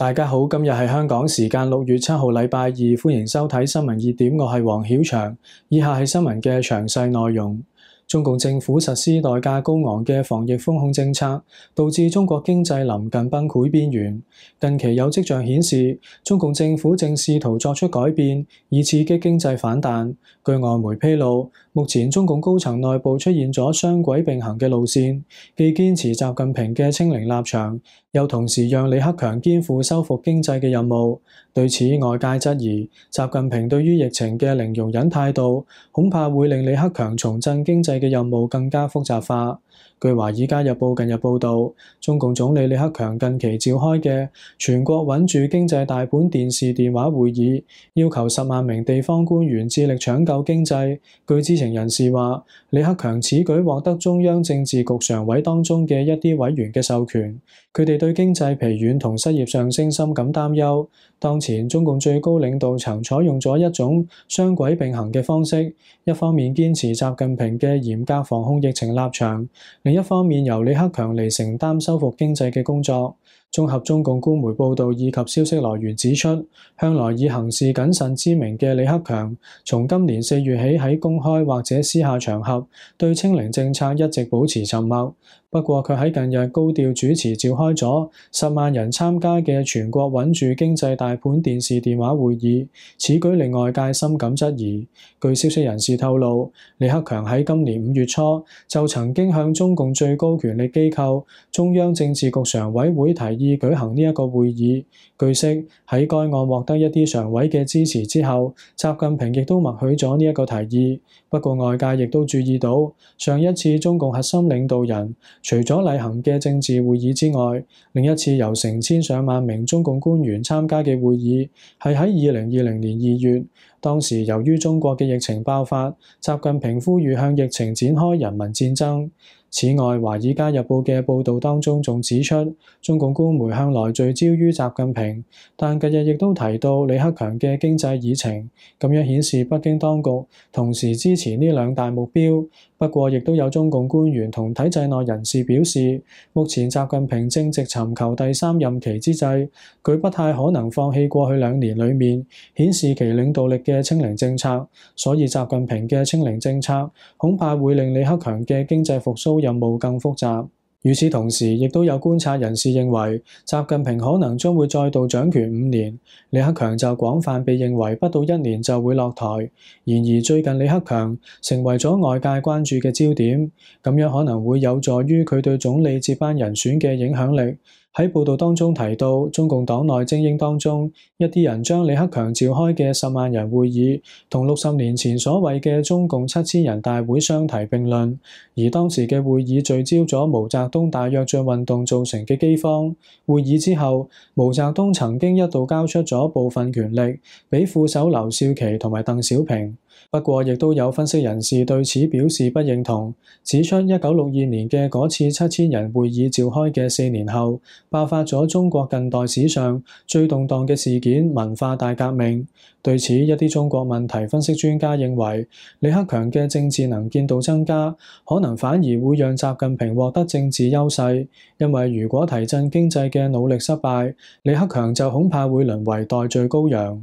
大家好，今日係香港時間6月7號禮拜二，歡迎收睇新聞熱點，我係黃曉翔。以下係新聞嘅詳細內容。中共政府實施代價高昂嘅防疫封控政策，導致中國經濟臨近崩潰邊緣。近期有跡象顯示，中共政府正試圖作出改變，以刺激經濟反彈。據外媒披露，目前中共高層內部出現咗雙軌並行嘅路線，既堅持習近平嘅清零立場，又同時讓李克強肩負收復經濟嘅任務。對此，外界質疑習近平對於疫情嘅零容忍態度，恐怕會令李克強重振經濟嘅任務更加複雜化。據《華爾街日報》近日報導，中共總理李克強近期召開嘅全國穩住經濟大盤電視電話會議，要求10萬名地方官員致力搶救經濟。據知情人士話，李克強此舉獲得中央政治局常委當中嘅一啲委員嘅授權，佢哋對經濟疲軟同失業上升深感擔憂。當前中共最高領導層採用咗一種雙軌並行嘅方式，一方面堅持習近平嘅嚴格防控疫情立場，另一方面由李克強嚟承擔收復經濟嘅工作。綜合中共官媒報導以及消息來源指出，向來以行事謹慎知名嘅李克強，從今年4月起喺公開或者私下場合對清零政策一直保持沉默。不過佢喺近日高調主持召開咗10萬人參加嘅全國穩住經濟大盤電視電話會議，此舉令外界深感質疑。據消息人士透露，李克強喺今年5月初就曾經向中共最高權力機構中央政治局常委會提議舉行呢一個會議。據悉，喺該案獲得一啲常委嘅支持之後，習近平亦都默許咗呢一個提議。不過外界亦都注意到，上一次中共核心領導人除咗例行嘅政治會議之外，另一次由成千上萬名中共官員參加嘅會議係喺2020年2月。當時由於中國嘅疫情爆發，習近平呼籲向疫情展開人民戰爭。此外，《華爾街日報》嘅報導當中仲指出，中共官媒向來聚焦於習近平，但近日亦都提到李克強嘅經濟議程，咁樣顯示北京當局同時支持呢兩大目標。不過，亦都有中共官員同體制內人士表示，目前習近平正值尋求第3任期之際，佢不太可能放棄過去2年裡面顯示其領導力嘅清零政策，所以習近平嘅清零政策恐怕會令李克強嘅經濟復甦任務更複雜。與此同時，亦都有觀察人士認為，習近平可能將會再度掌權5年，李克強就廣泛被認為不到1年就會落台。然而最近李克強成為咗外界關注嘅焦點，咁樣可能會有助於佢對總理接班人選嘅影響力。喺報導當中提到，中共黨內精英當中，一啲人將李克強召開嘅10萬人會議同60年前所謂嘅中共7000人大會相提並論，而當時嘅會議聚焦咗毛澤東大躍進運動造成嘅饑荒。會議之後，毛澤東曾經一度交出咗部分權力俾副手劉少奇同埋鄧小平。不過，亦都有分析人士對此表示不認同，指出1962年嘅嗰次7000人會議召開嘅4年後，爆發咗中國近代史上最動盪嘅事件——文化大革命。對此，一啲中國問題分析專家認為，李克強嘅政治能見度增加，可能反而會讓習近平獲得政治優勢，因為如果提振經濟嘅努力失敗，李克強就恐怕會淪為代罪羔羊。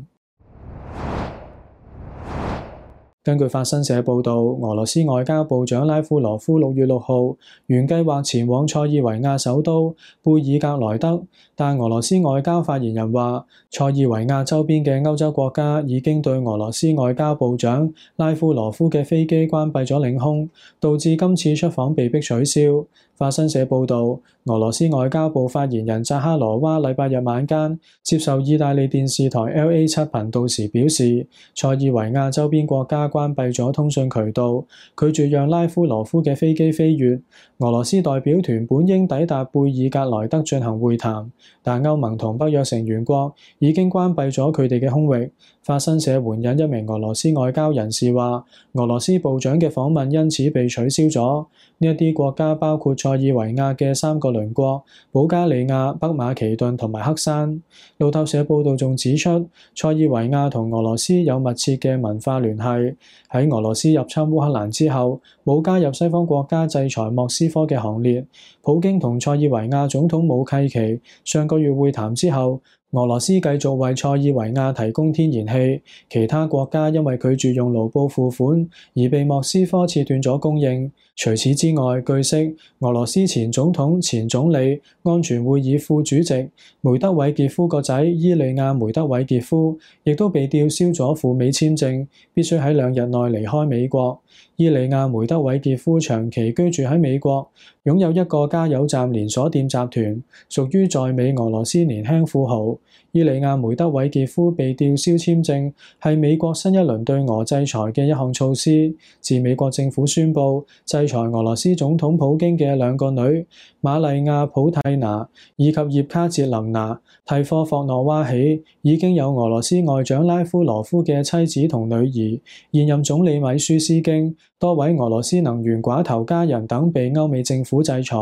根據法新社報導，俄羅斯外交部長拉夫羅夫6月6號原計劃前往塞爾維亞首都貝爾格萊德，但俄羅斯外交發言人話，塞爾維亞周邊嘅歐洲國家已經對俄羅斯外交部長拉夫羅夫嘅飛機關閉咗領空，導致今次出訪被迫取消。法新社報導，俄羅斯外交部發言人扎哈羅娃禮拜日晚間接受意大利電視台 LA7 頻道時表示，塞爾維亞周邊國家關閉咗通訊渠道，拒絕讓拉夫羅夫嘅飛機飛越。俄羅斯代表團本應抵達貝爾格萊德進行會談，但歐盟同北約成員國已經關閉咗佢哋嘅空域。法新社援引一名俄羅斯外交人士話，俄羅斯部長嘅訪問因此被取消咗。呢一啲國家包括塞爾維亞嘅3個鄰國保加利亞、北馬其頓同埋黑山。路透社報導仲指出，塞爾維亞同俄羅斯有密切嘅文化聯繫。喺俄羅斯入侵烏克蘭之後，冇加入西方國家制裁莫斯科嘅行列。普京同塞爾維亞總統武契奇上個月會談之後， 俄羅斯繼續為塞爾維亞提供天然氣，其他國家因為拒絕用盧布付款而被莫斯科切斷咗供應。除此之外，據悉，俄羅斯前總統、前總理、安全會議副主席梅德韋傑夫個仔伊利亞梅德韋傑夫亦都被吊銷咗赴美簽證，必須喺2日內離開美國。伊利亞梅德韋傑夫長期居住喺美國，擁有一個加油站連鎖店集團，屬於在美俄羅斯年輕富豪。伊利亞梅德韋傑夫被吊銷簽證，係美國新一輪對俄制裁嘅一項措施。自美國政府宣布制裁俄羅斯總統普京嘅2個女瑪麗亞普蒂娜以及葉卡捷琳娜蒂科霍諾娃起，已經有俄羅斯外長拉夫羅夫嘅妻子同女兒、現任總理米舒斯京、多位俄羅斯能源寡頭家人等被歐美政府制裁。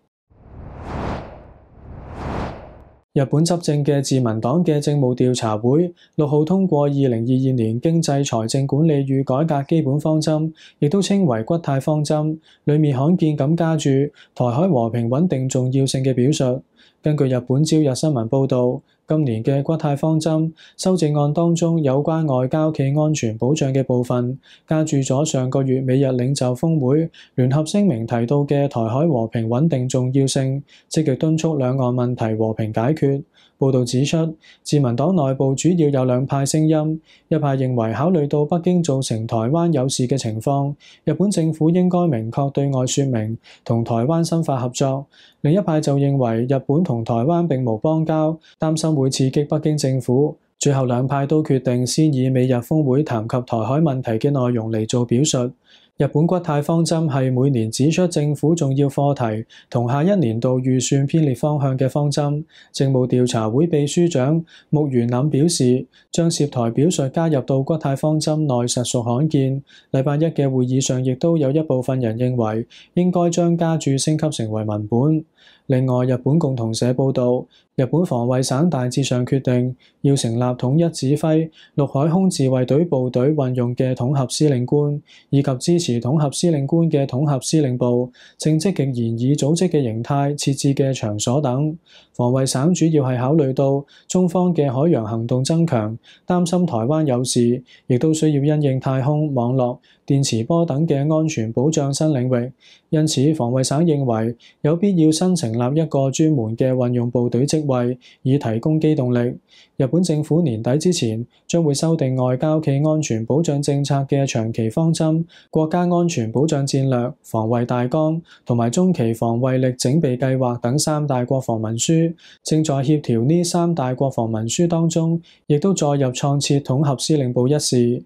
日本執政嘅自民黨嘅政務調查會6號通過2022年經濟財政管理與改革基本方針，亦都稱為骨太方針，裡面罕見咁加注台海和平穩定重要性嘅表述。根據日本朝日新聞報導，今年嘅骨太方針修正案當中有關外交暨安全保障嘅部分，加注咗上個月美日領袖峰會聯合聲明提到嘅台海和平穩定重要性，積極敦促兩岸問題和平解決。報導指出，自民黨內部主要有2派聲音，一派認為考慮到北京造成台灣有事嘅情況，日本政府應該明確對外說明同台灣深化合作；另一派就認為日本同台灣並無邦交，擔心會刺激北京政府。最後2派都決定先以美日峰會談及台海問題嘅內容嚟做表述。日本骨太方針係每年指出政府重要課題同下一年度預算編列方向嘅方針。政務調查會秘書長木原稔表示，將涉台表述加入到骨太方針內實屬罕見。禮拜一嘅會議上亦都有一部分人認為應該將加注升級成為文本。另外，日本共同社報導，日本防衛省大致上決定要成立統一指揮陸海空自衛隊部隊運用嘅統合司令官，以及支持統合司令官嘅統合司令部，正積極研議組織嘅形態、設置嘅場所等。防衛省主要係考慮到中方嘅海洋行動增強，擔心台灣有事，亦都需要因應太空、網絡、電磁波等嘅安全保障新領域，因此防衛省認為有必要新成立一個專門嘅運用部隊職位，以提供機動力。日本政府年底之前將會修訂外交暨安全保障政策嘅長期方針、國家安全保障戰略、防衛大綱同埋中期防衛力整備計劃等3大國防文書，正在協調呢3大國防文書當中，亦都載入創設統合司令部一事。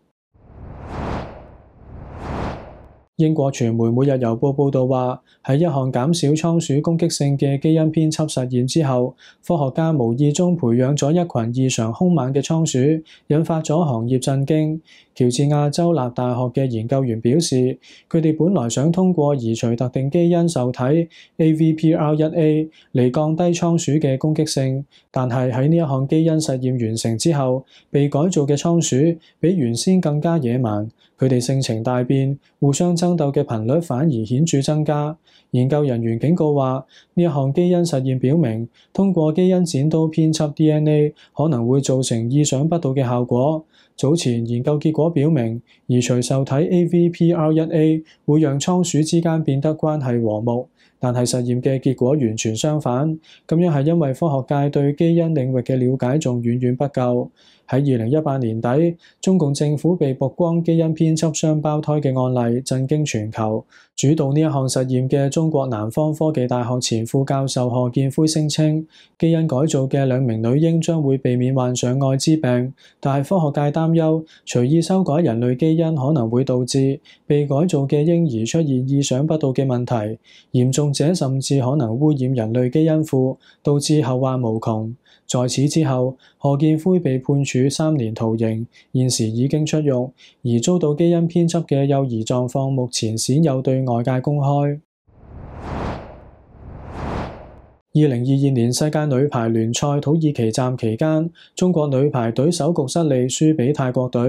英國傳媒《每日郵報》報導話，喺一項減少倉鼠攻擊性嘅基因編輯實驗之後，科學家無意中培養咗一群異常兇猛嘅倉鼠，引發咗行業震驚。喬治亞州立大學嘅研究員表示，佢哋本來想通過移除特定基因受體 AVPR1A 嚟降低倉鼠嘅攻擊性，但係喺呢一項基因實驗完成之後，被改造嘅倉鼠比原先更加野蠻，佢哋性情大變，互相爭鬥嘅頻率反而顯著增加。研究人員警告話，呢一項基因實驗表明，通過基因剪刀編輯 DNA 可能會造成意想不到嘅效果。早前研究結果表明，移除受體 AVPR1A 會讓倉鼠之間變得關係和睦，但係實驗嘅結果完全相反。咁樣係因為科學界對基因領域嘅了解仲遠遠不夠。喺2018年底，中共政府被曝光基因編輯雙胞胎嘅案例，震驚全球。主導呢一項實驗嘅中國南方科技大學前副教授賀建奎聲稱，基因改造嘅2名女嬰將會避免患上愛滋病，但係科學界擔憂隨意修改人類基因可能會導致被改造嘅嬰兒出現意想不到嘅問題，嚴重者甚至可能污染人類基因庫，導致後患無窮。在此之後，賀建奎被判處3年徒刑，現時已經出獄，而遭到基因編輯嘅幼兒狀況目前鮮有對外界公開。2022年世界女排聯賽土耳其站期間，中國女排隊首局失利輸俾泰國隊。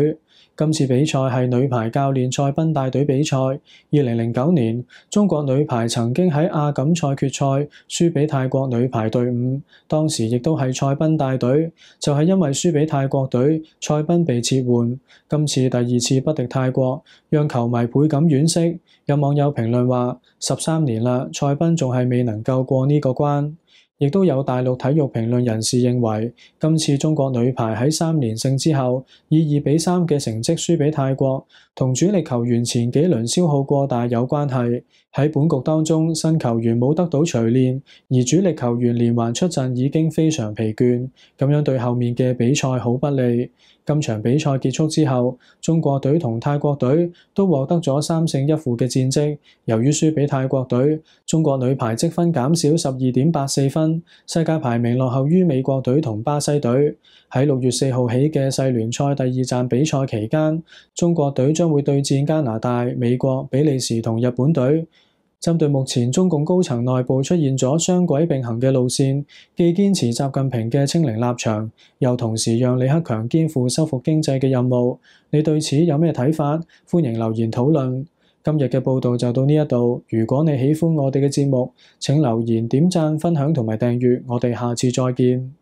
今次比賽係女排教練蔡斌帶隊比賽。2009年，中國女排曾經喺亞錦賽決賽輸俾泰國女排隊伍，當時亦都係蔡斌帶隊，就係因為輸俾泰國隊，蔡斌被撤換。今次第二次不敵泰國，讓球迷倍感惋惜。有網友評論話：13年啦，蔡斌仲係未能夠過呢個關。亦都有大陸體育評論人士認為，今次中國女排喺3連勝之後，以2-3嘅成績輸俾泰國，同主力球員前幾輪消耗過大有關係。喺本局當中，新球員冇得到錘煉，而主力球員連環出陣已經非常疲倦，咁樣對後面嘅比賽好不利。今場比賽結束之後，中國隊同泰國隊都獲得咗3勝1負嘅戰績。由於輸俾泰國隊，中國女排積分減少12.84分，世界排名落後於美國隊同巴西隊。喺6月4號起嘅世聯賽第2站比賽期間，中國隊將會對戰加拿大、美國、比利時同日本隊。針對目前中共高層內部出現咗雙軌並行嘅路線，既堅持習近平嘅清零立場，又同時讓李克強肩負修復經濟嘅任務，你對此有咩睇法？歡迎留言討論。今日嘅報道就到呢一度，如果你喜歡我哋嘅節目，請留言、點讚、分享同埋訂閱，我哋下次再見。